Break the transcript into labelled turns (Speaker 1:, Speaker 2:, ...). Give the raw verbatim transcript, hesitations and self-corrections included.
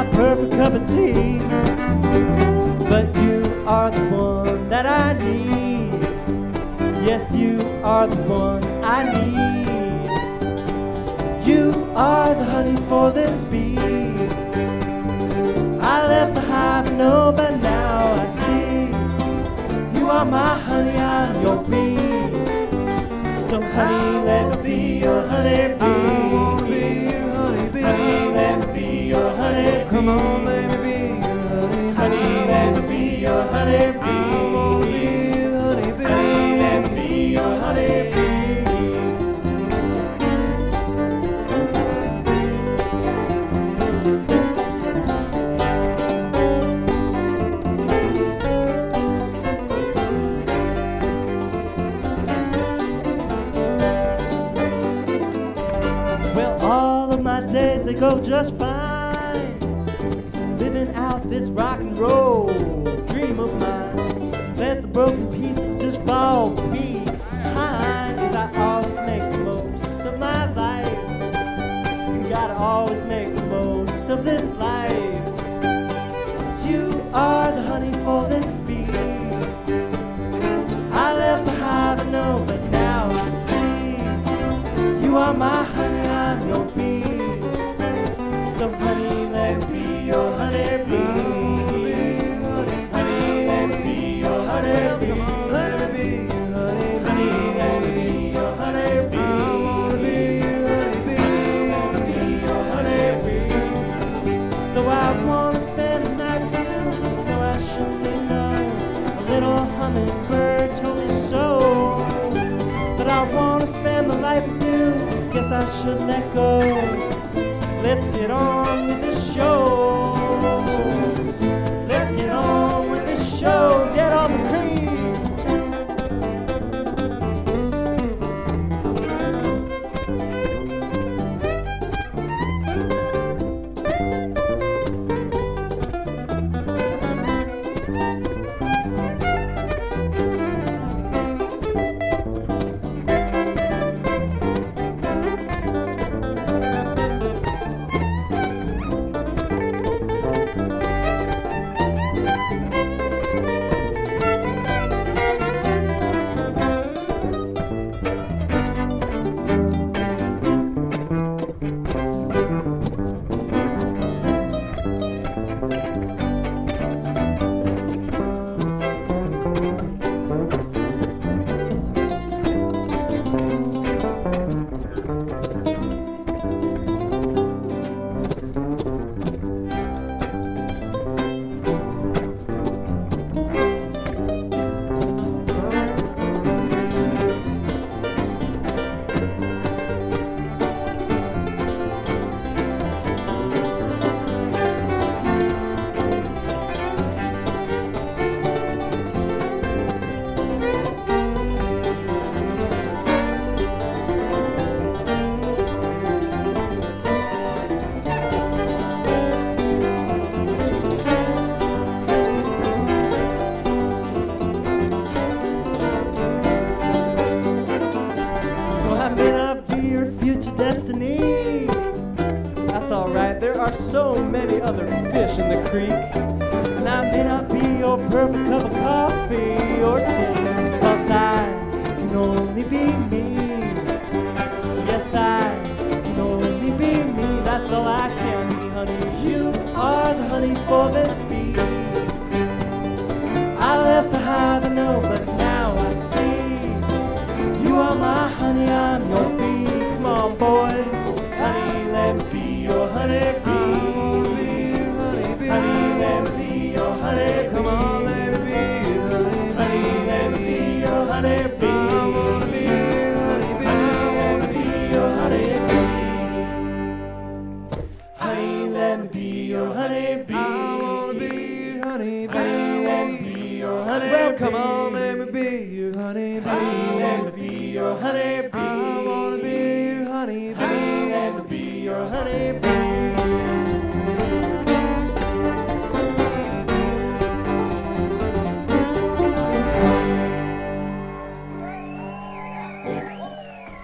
Speaker 1: my perfect cup of tea. But you are the one that I need. Yes, you are the one I need. You are the honey for this bee. I left the hive, no, but now I see. You are my honey, I'm your bee. So honey, let me be your honey bee.
Speaker 2: I wanna be your honey bee.
Speaker 1: Honey, let me be your honey bee.
Speaker 2: Come on, let me be your honey bee.
Speaker 1: Honey, let me be your honey bee.
Speaker 2: I wanna be your honey bee.
Speaker 1: Honey, let me be your honey bee. Well, all of my days they go just fine, living out this rock and roll dream of mine. Let the broken pieces just fall behind, 'cause I always make the most of my life. You gotta always make the most of this life. You are the honey for this bee. I left the hive, I know, but now I see. You are my honey, I'm your bee. So honey, let me be your honey bee. Honey, let me be your honey bee.
Speaker 2: Let me be your honey bee.
Speaker 1: Honey, let me be your honey bee.
Speaker 2: I wanna be your honey bee.
Speaker 1: Let me be your honey bee. Though I wanna spend the night with you, no, I shouldn't say no. A little hummingbird told me so. But I wanna spend my life with you, guess I should let go. Let's get on with the show. Let's get on with the show. Get on the cream. Destiny. That's alright, there are so many other fish in the creek, and I may not be your perfect cup of coffee or tea, 'cause I can only be me. Yes, I can only be me. That's all I can be, honey. You are the honey for this bee. I left the hive, I know, but now I see. You are my honey, I'm your bee. Come on, boys. Honey, let me be your honey bee. Honey, let me be your honey bee.
Speaker 2: Come on, let me be your honey bee.
Speaker 1: Honey, let me be your honey bee.
Speaker 2: I wanna be your honey bee.
Speaker 1: Honey, let me be your honey bee. Honey, let me be your honey bee.
Speaker 2: I wanna be your honey bee.
Speaker 1: Honey, let me be your honey
Speaker 2: Well,
Speaker 1: bee.
Speaker 2: come on, let me be your honey bee.
Speaker 1: Honey, let me be your honey bee.
Speaker 2: I wanna be your honey bee.
Speaker 1: Honey, let me be your honey bee.